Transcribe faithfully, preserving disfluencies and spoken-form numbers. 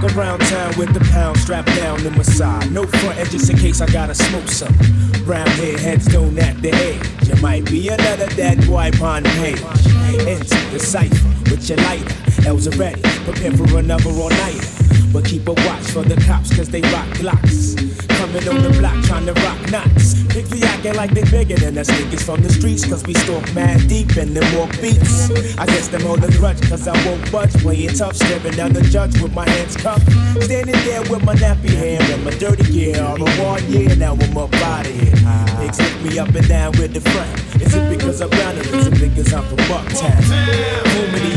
around town with the pound strapped down in my side. No front just in case I gotta smoke some. Brown hair heads don't act the age. You might be another dead boy on page. Into the cipher with your lighter. L's are ready, prepare for another all-nighter. But keep a watch for the cops, cause they rock glocks. Coming on the block trying to rock knots. Pick the acting like they bigger than us niggas from the streets, cause we stalk mad deep and them walk beats. I guess them hold a grudge cause I won't budge. Playing tough, staring down the judge with my hands cuffed. Standing there with my nappy hair and my dirty gear. All a one year, now I'm up out of here. Pigs lift me up and down with the front. Is it because I'm down or is it because I'm from Bucktown? Too many